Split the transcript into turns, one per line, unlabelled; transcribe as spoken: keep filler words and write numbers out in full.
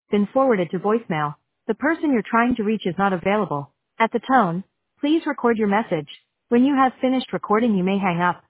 been forwarded to voicemail. The person you're trying to reach is not available. At the tone, please record your message. When you have finished recording, you may hang up.